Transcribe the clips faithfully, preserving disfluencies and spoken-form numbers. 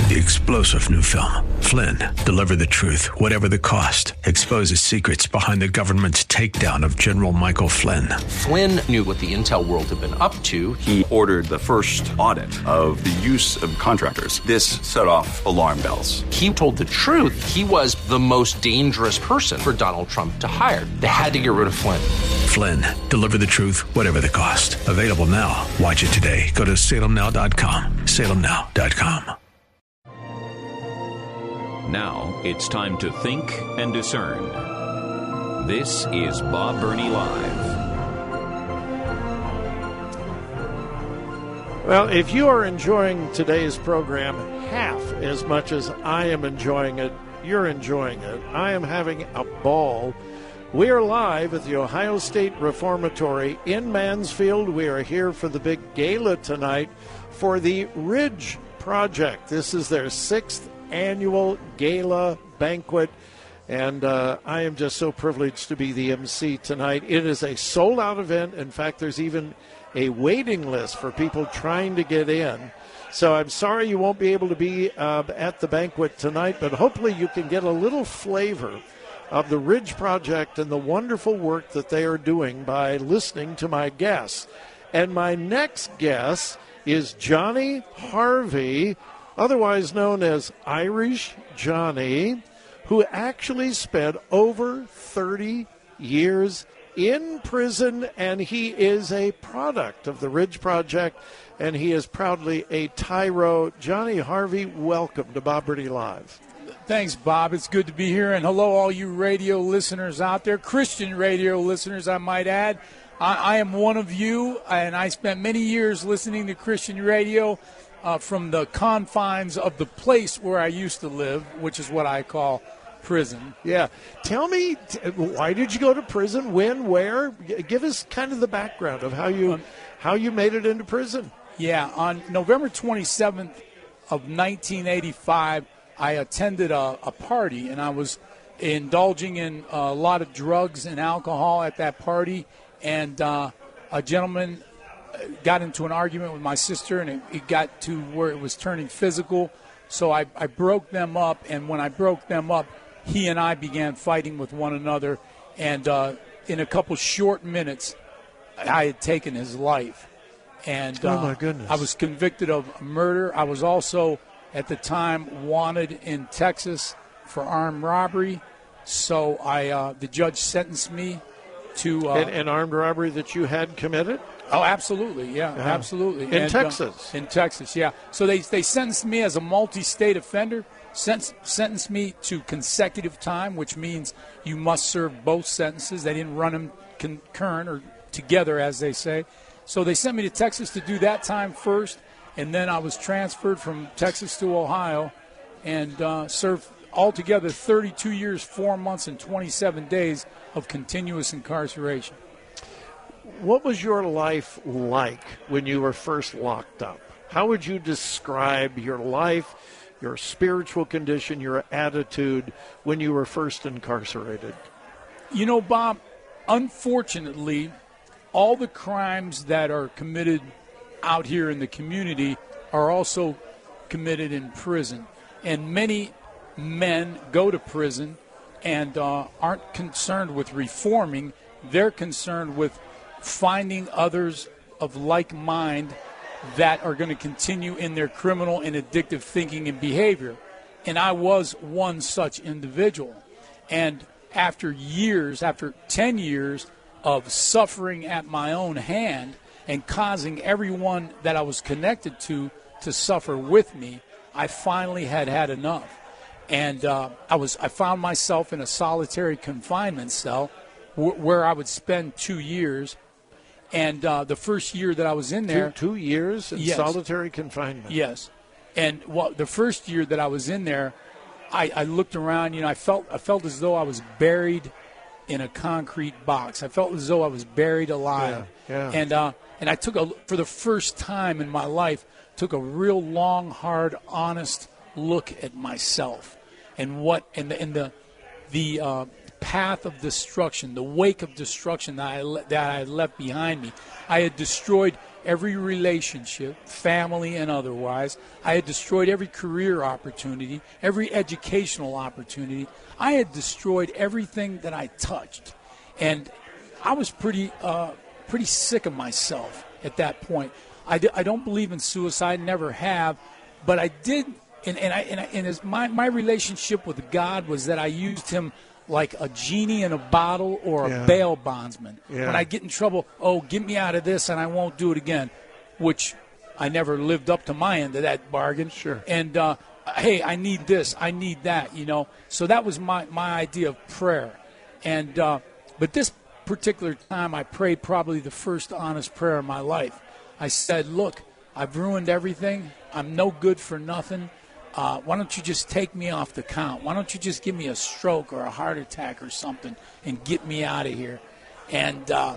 The explosive new film, Flynn, deliver the truth, whatever the cost, exposes secrets behind the government's takedown of General Michael Flynn. Flynn knew what the intel world had been up to. He ordered the first audit of the use of contractors. This set off alarm bells. He told the truth. He was the most dangerous person for Donald Trump to hire. They had to get rid of Flynn. Flynn, deliver the truth, whatever the cost. Available now. Watch it today. Go to salem now dot com. salem now dot com. Now it's time to think and discern. This is Bob Burney Live. Well, if you are enjoying today's program half as much as I am enjoying it, you're enjoying it. I am having a ball. We are live at the Ohio State Reformatory in Mansfield. We are here for the big gala tonight for the Ridge Project. This is their sixth annual gala banquet, and uh, I am just so privileged to be the M C tonight. It is a sold-out event. In fact, there's even a waiting list for people trying to get in. So I'm sorry you won't be able to be uh, at the banquet tonight, but hopefully you can get a little flavor of the Ridge Project and the wonderful work that they are doing by listening to my guests. And my next guest is Johnny Harvey, otherwise known as Irish Johnny, who actually spent over thirty years in prison, and he is a product of the Ridge Project, and he is proudly a Tyro. Johnny Harvey, welcome to Bob Burney Live. Thanks, Bob. It's good to be here, and hello, all you radio listeners out there, Christian radio listeners, I might add. I, I am one of you, and I spent many years listening to Christian radio uh, from the confines of the place where I used to live, which is what I call prison. Yeah. Tell me, why did you go to prison? When? Where? Give us kind of the background of how you um, how you made it into prison. Yeah. On November twenty-seventh of nineteen eighty-five, I attended a, a party, and I was indulging in a lot of drugs and alcohol at that party, and uh, a gentleman got into an argument with my sister, and it, it got to where it was turning physical. So I, I broke them up, and when I broke them up, he and I began fighting with one another, and uh, in a couple short minutes, I had taken his life. And oh uh, my goodness. I was convicted of murder. I was also, at the time, wanted in Texas for armed robbery. So I, uh, the judge sentenced me to uh, an, an armed robbery that you had committed. Oh, absolutely, yeah, yeah. absolutely. In and, Texas? Uh, in Texas, yeah. So they they sentenced me as a multi-state offender, sent, sentenced me to consecutive time, which means you must serve both sentences. They didn't run them concurrent or together, as they say. So they sent me to Texas to do that time first, and then I was transferred from Texas to Ohio and uh, served altogether thirty-two years, four months, and twenty-seven days of continuous incarceration. What was your life like when you were first locked up? How would you describe your life, your spiritual condition, your attitude when you were first incarcerated? You know, Bob, unfortunately, all the crimes that are committed out here in the community are also committed in prison. And many men go to prison and uh, aren't concerned with reforming. They're concerned with finding others of like mind that are going to continue in their criminal and addictive thinking and behavior. And I was one such individual. And after years, after ten years of suffering at my own hand and causing everyone that I was connected to to suffer with me, I finally had had enough. And uh, I was I found myself in a solitary confinement cell w- where I would spend two years. And uh, the first year that I was in there. Two, two years in yes. solitary confinement. Yes. And well, the first year that I was in there, I, I looked around, you know, I felt I felt as though I was buried in a concrete box. I felt as though I was buried alive. Yeah, yeah. And uh, and I took a, for the first time in my life, took a real long, hard, honest look at myself and what and the and the the uh, path of destruction, the wake of destruction that I le- that I had left behind me. I had destroyed every relationship, family and otherwise. I had destroyed every career opportunity, every educational opportunity. I had destroyed everything that I touched. And I was pretty uh, pretty sick of myself at that point. I, d- I don't believe in suicide, never have, but I did, and, and, I, and, I, and as my, my relationship with God was that I used him like a genie in a bottle or a yeah. bail bondsman. Yeah. When I get in trouble, oh, get me out of this and I won't do it again, which I never lived up to my end of that bargain. Sure. And, uh, hey, I need this, I need that, you know. So that was my, my idea of prayer. And uh, but this particular time I prayed probably the first honest prayer of my life. I said, look, I've ruined everything. I'm no good for nothing. Uh, why don't you just take me off the count? Why don't you just give me a stroke or a heart attack or something and get me out of here? And uh,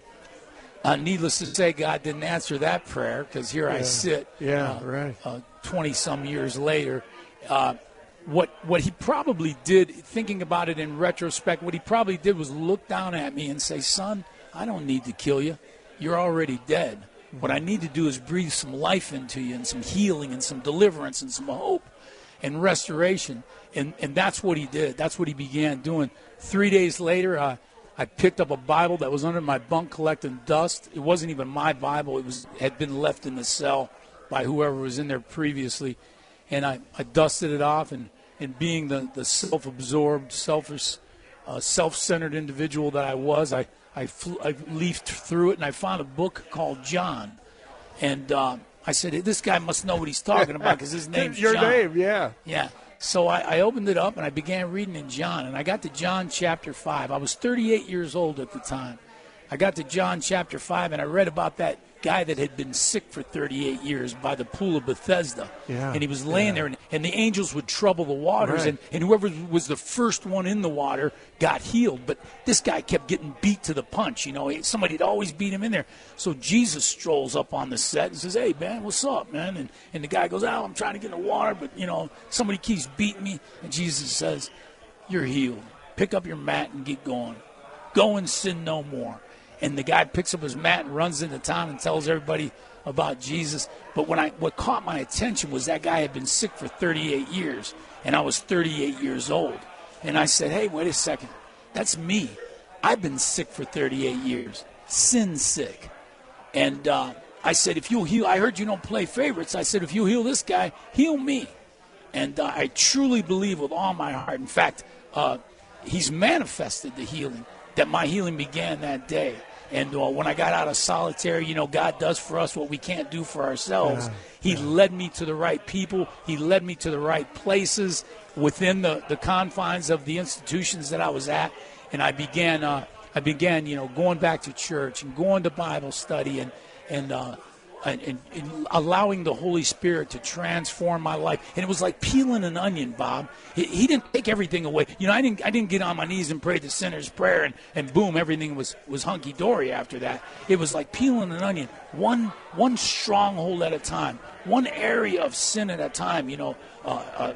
uh, needless to say, God didn't answer that prayer because here yeah. I sit yeah, uh, right. uh, twenty-some years later. Uh, what what he probably did, thinking about it in retrospect, what he probably did was look down at me and say, son, I don't need to kill you. You're already dead. What I need to do is breathe some life into you and some healing and some deliverance and some hope and restoration. And and that's what he did. That's what he began doing. Three days later, uh, I picked up a Bible that was under my bunk collecting dust. It wasn't even my Bible. It was had been left in the cell by whoever was in there previously. And I, I dusted it off, and, and being the, the self-absorbed, selfish, uh, self-centered individual that I was, I I, flew, I leafed through it, and I found a book called John. And uh, I said, hey, this guy must know what he's talking about because his name's Your John. Your name, yeah. Yeah. So I, I opened it up, and I began reading in John. And I got to John chapter five. I was thirty-eight years old at the time. I got to John chapter five, and I read about that guy that had been sick for thirty-eight years by the pool of Bethesda. Yeah, and he was laying yeah. there, and, and the angels would trouble the waters, Right. and, and whoever was the first one in the water got healed. But this guy kept getting beat to the punch. You know, somebody had always beat him in there. So Jesus strolls up on the set and says, hey, man, what's up, man? And, and the guy goes, oh, I'm trying to get in the water, but, you know, somebody keeps beating me. And Jesus says, you're healed. Pick up your mat and get going. Go and sin no more. And the guy picks up his mat and runs into town and tells everybody about Jesus. But when I, what caught my attention was that guy had been sick for thirty-eight years, and I was thirty-eight years old. And I said, hey, wait a second. That's me. I've been sick for thirty-eight years, sin sick. And uh, I said, if you'll heal, I heard you don't play favorites. I said, if you heal this guy, heal me. And uh, I truly believe with all my heart. In fact, uh, he's manifested the healing, that my healing began that day. And uh, when I got out of solitary, you know, God does for us what we can't do for ourselves. Yeah, he yeah. led me to the right people. He led me to the right places within the, the confines of the institutions that I was at. And I began, uh, I began, you know, going back to church and going to Bible study and, and, uh, And, and, and allowing the Holy Spirit to transform my life. And it was like peeling an onion, Bob. He, he didn't take everything away. You know, I didn't I didn't get on my knees and pray the sinner's prayer and, and boom, everything was, was hunky-dory after that. It was like peeling an onion, one one stronghold at a time, one area of sin at a time, you know, uh, uh,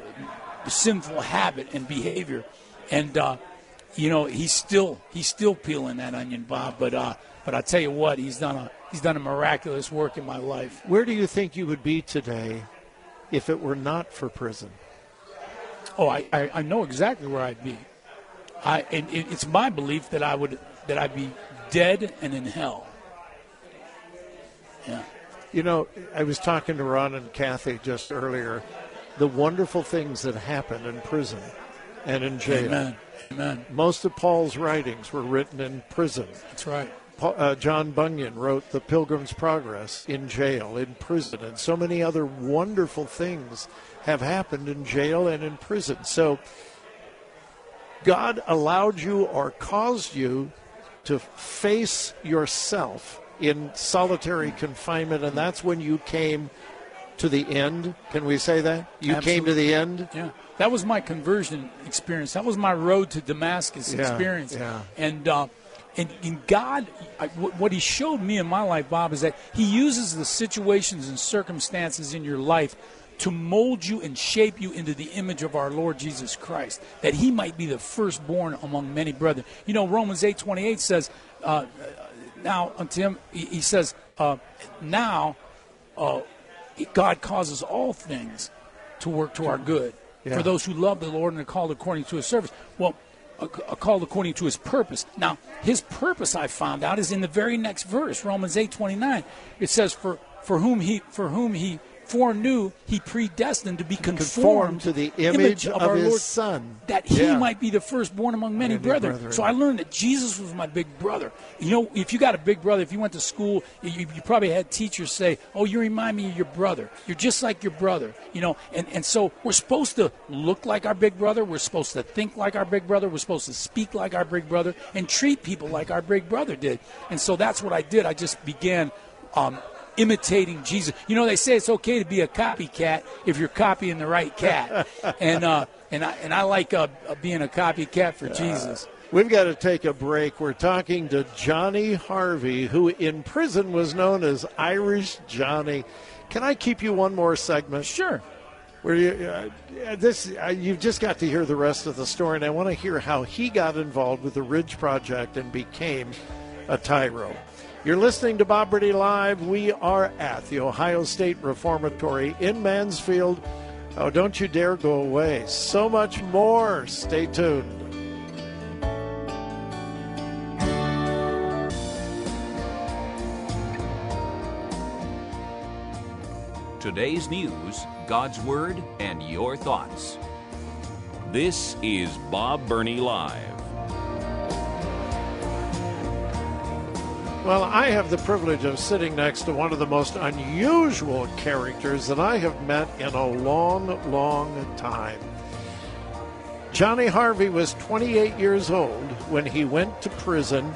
sinful habit and behavior. And, uh, you know, he's still he's still peeling that onion, Bob. But uh, but I tell you what, he's done a He's done a miraculous work in my life. Where do you think you would be today if it were not for prison? Oh, I, I, I know exactly where I'd be. I and it, it's my belief that I would that I'd be dead and in hell. Yeah. You know, I was talking to Ron and Kathy just earlier. The wonderful things that happen in prison and in jail. Amen. Amen. Most of Paul's writings were written in prison. That's right. Uh, John Bunyan wrote The Pilgrim's Progress in jail, in prison, and so many other wonderful things have happened in jail and in prison. So God allowed you or caused you to face yourself in solitary confinement, and that's when you came to the end. Can we say that? You Absolutely. Came to the end? Yeah. That was my conversion experience. That was my road to Damascus yeah, experience. Yeah. And, uh, And, and God, I, what he showed me in my life, Bob, is that he uses the situations and circumstances in your life to mold you and shape you into the image of our Lord Jesus Christ, that he might be the firstborn among many brethren. You know, Romans eight twenty-eight says, uh, now unto him, he, he says, uh, now uh, God causes all things to work to our good Yeah. for those who love the Lord and are called according to his service. Well, uh, called according to his purpose. Now, his purpose, I found out, is in the very next verse, Romans eight twenty-nine. It says, for, for whom he for whom he foreknew, he predestined to be conformed, Conformed to the image of our his Lord, Son. that he Yeah. might be the firstborn among many Many brethren. brethren. So I learned that Jesus was my big brother. You know, if you got a big brother, if you went to school, you, you probably had teachers say, oh, you remind me of your brother. You're just like your brother. You know, and, and so we're supposed to look like our big brother. We're supposed to think like our big brother. We're supposed to speak like our big brother and treat people like our big brother did. And so that's what I did. I just began um, imitating Jesus. You know, they say it's okay to be a copycat if you're copying the right cat. and uh, and I and I like uh, being a copycat for Jesus. We've got to take a break. We're talking to Johnny Harvey, who in prison was known as Irish Johnny. Can I keep you one more segment? Sure. Where you, uh, this uh, you've just got to hear the rest of the story, and I want to hear how he got involved with the Ridge Project and became a tyro. You're listening to Bob Burney Live. We are at the Ohio State Reformatory in Mansfield. Oh, don't you dare go away. So much more. Stay tuned. Today's news, God's Word, and your thoughts. This is Bob Burney Live. Well, I have the privilege of sitting next to one of the most unusual characters that I have met in a long, long time. Johnny Harvey was twenty-eight years old when he went to prison.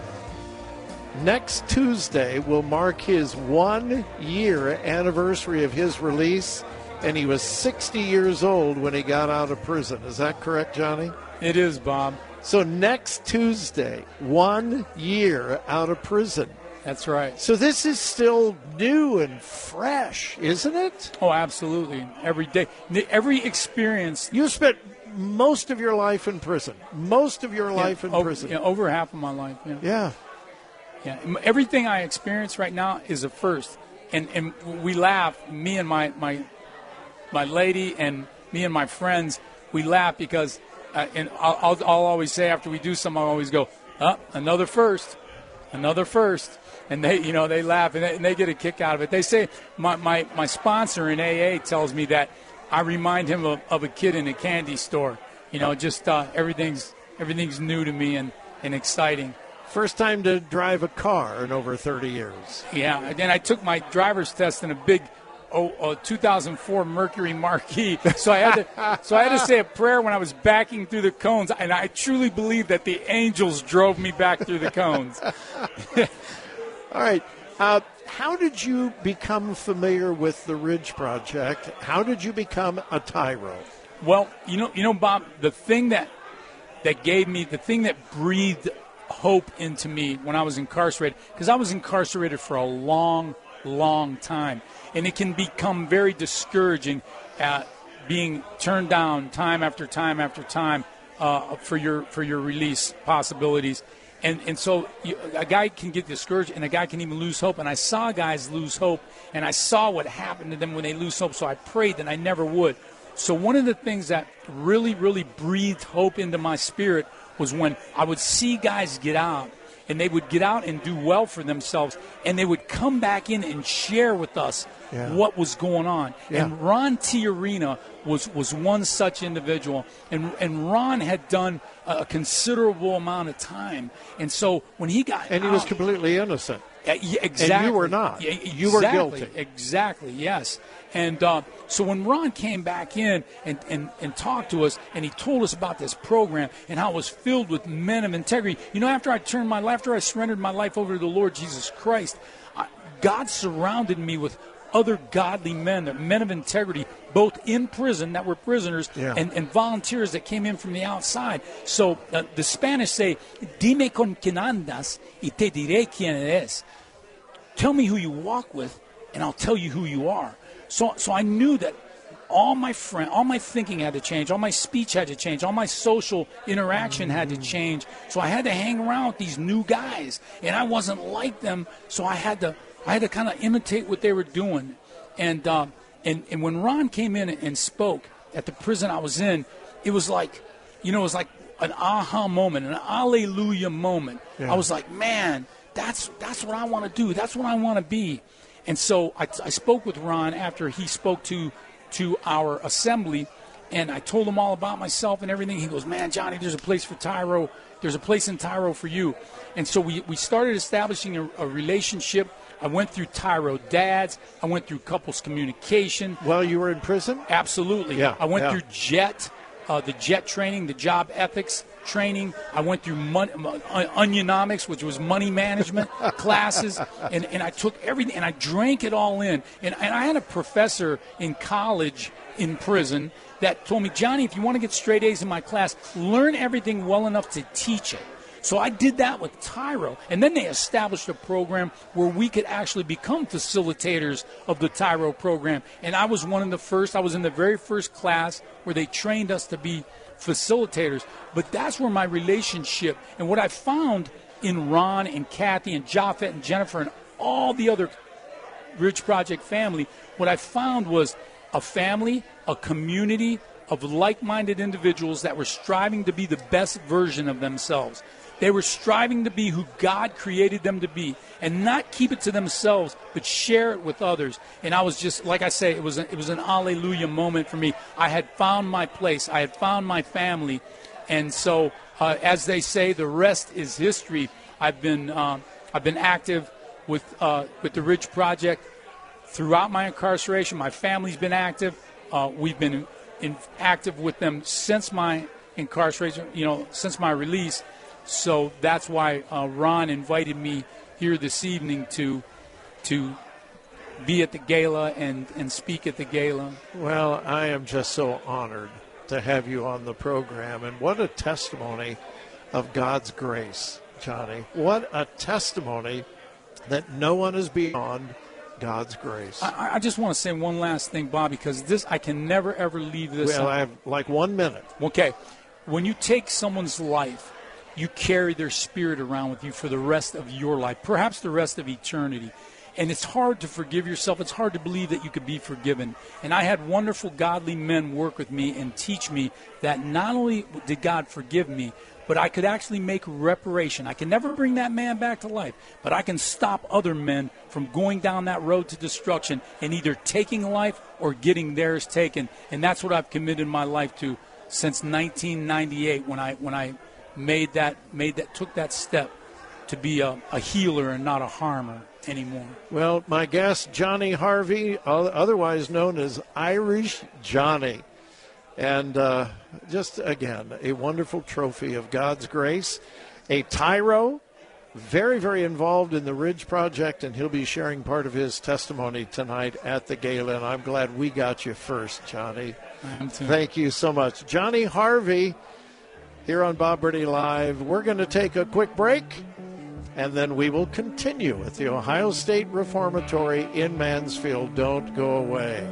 Next Tuesday will mark his one-year anniversary of his release, and he was sixty years old when he got out of prison. Is that correct, Johnny? It is, Bob. So next Tuesday, one year out of prison. That's right. So this is still new and fresh, isn't it? Oh, absolutely. Every day. Every experience. You spent most of your life in prison. Most of your life yeah, in over, prison. Yeah, over half of my life. Yeah. Yeah. Yeah. Everything I experience right now is a first. And and we laugh, me and my, my, my lady and me and my friends, we laugh because Uh, and I'll, I'll, I'll always say after we do something, I'll always go, oh, another first, another first. And they, you know, they laugh and they, and they get a kick out of it. They say my, my, my sponsor in A A tells me that I remind him of, of a kid in a candy store. You know, just uh, everything's everything's new to me and, and exciting. First time to drive a car in over thirty years. Yeah, and then I took my driver's test in a big Oh, oh, two thousand four Mercury Marquis. So I had to, so I had to say a prayer when I was backing through the cones, and I truly believe that the angels drove me back through the cones. All right. Uh, how did you become familiar with the Ridge Project? How did you become a tyro? Well, you know, you know, Bob, the thing that that gave me, the thing that breathed hope into me when I was incarcerated, because I was incarcerated for a long, long time. And it can become very discouraging at being turned down time after time after time uh, for your for your release possibilities. And and so you, a guy can get discouraged, and a guy can even lose hope. And I saw guys lose hope, and I saw what happened to them when they lose hope. So I prayed that I never would. So one of the things that really, really breathed hope into my spirit was when I would see guys get out, and they would get out and do well for themselves, and they would come back in and share with us yeah. what was going on. Yeah. And Ron Tiarina was, was one such individual, and and Ron had done a considerable amount of time. And so when he got And he out, was completely innocent. Uh, yeah, exactly. And you were not. Yeah, you were exactly, guilty. Exactly, yes. And uh, so when Ron came back in and, and, and talked to us, and he told us about this program and how it was filled with men of integrity, you know, after I turned my life, after I surrendered my life over to the Lord Jesus Christ, I, God surrounded me with other godly men, men of integrity, both in prison that were prisoners yeah. and, and volunteers that came in from the outside. So uh, the Spanish say, "Dime con quien andas y te diré quién eres." Tell me who you walk with, and I'll tell you who you are. So, so I knew that all my friend, all my thinking had to change, all my speech had to change, all my social interaction had to change. So I had to hang around with these new guys, and I wasn't like them. So I had to I had to kind of imitate what they were doing. And, uh, and, and when Ron came in and spoke at the prison I was in, it was like, you know, it was like an aha moment, an alleluia moment. Yeah. I was like, man, that's that's what I want to do. That's what I want to be. And so I, I spoke with Ron after he spoke to to our assembly, and I told him all about myself and everything. He goes, man, Johnny, there's a place for Tyro. There's a place in Tyro for you. And so we, we started establishing a, a relationship. I went through Tyro Dads. I went through couples communication. While you were in prison? Absolutely. Yeah, I went yeah. through JET. Uh, the JET training, the job ethics training. I went through mon- uh, Onionomics, which was money management classes, and, and I took everything, and I drank it all in. And, and I had a professor in college in prison that told me, Johnny, if you want to get straight A's in my class, learn everything well enough to teach it. So I did that with Tyro, and then they established a program where we could actually become facilitators of the Tyro program. And I was one of the first. I was in the very first class where they trained us to be facilitators. But that's where my relationship, and what I found in Ron and Kathy and Japheth and Jennifer and all the other Ridge Project family, what I found was a family, a community of like-minded individuals that were striving to be the best version of themselves. They were striving to be who God created them to be, and not keep it to themselves, but share it with others. And I was just, like I say, it was a, it was an alleluia moment for me. I had found my place. I had found my family. And so, uh, as they say, the rest is history. I've been uh, I've been active with uh, with the Ridge Project throughout my incarceration. My family's been active. Uh, we've been in, active with them since my incarceration, you know, since my release. So that's why uh, Ron invited me here this evening to to be at the gala and, and speak at the gala. Well, I am just so honored to have you on the program. And what a testimony of God's grace, Johnny. What a testimony that no one is beyond God's grace. I, I just want to say one last thing, Bob, because this I can never, ever leave this Well, up. I have like one minute. Okay. When you take someone's life, you carry their spirit around with you for the rest of your life, perhaps the rest of eternity. And it's hard to forgive yourself. It's hard to believe that you could be forgiven. And I had wonderful, godly men work with me and teach me that not only did God forgive me, but I could actually make reparation. I can never bring that man back to life, but I can stop other men from going down that road to destruction and either taking life or getting theirs taken. And that's what I've committed my life to since nineteen ninety-eight when I when I made that made that took that step to be a, a healer and not a harmer anymore. Well, my guest, Johnny Harvey, otherwise known as Irish Johnny. And uh, just, again, a wonderful trophy of God's grace. A Tyro, very, very involved in the Ridge Project, and he'll be sharing part of his testimony tonight at the gala. And I'm glad we got you first, Johnny. Thank you so much. Johnny Harvey here on Bob Burney Live. We're going to take a quick break, and then we will continue with the Ohio State Reformatory in Mansfield. Don't go away.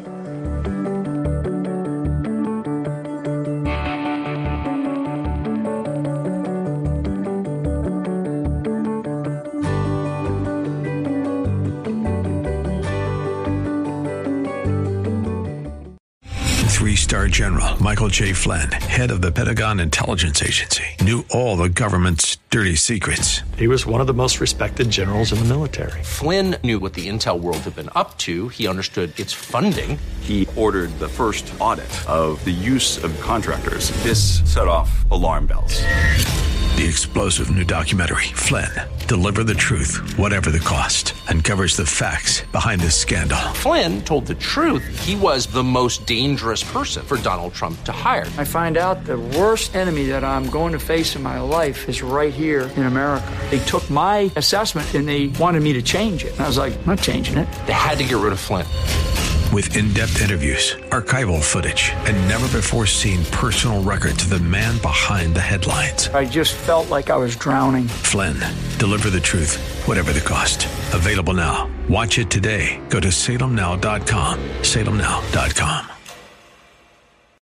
Three-star General Michael J. Flynn, head of the Pentagon Intelligence Agency, knew all the government's dirty secrets. He was one of the most respected generals in the military. Flynn knew what the intel world had been up to. He understood its funding. He ordered the first audit of the use of contractors. This set off alarm bells. The explosive new documentary, Flynn, Deliver the Truth, Whatever the Cost, uncovers the facts behind this scandal. Flynn told the truth. He was the most dangerous person for Donald Trump to hire. I find out the worst enemy that I'm going to face in my life is right here in America. They took my assessment and they wanted me to change it. And I was like, I'm not changing it. They had to get rid of Flynn. With in-depth interviews, archival footage, and never-before-seen personal records of the man behind the headlines. I just felt like I was drowning. Flynn, Deliver the Truth, Whatever the Cost. Available now. Watch it today. Go to salem now dot com. salem now dot com.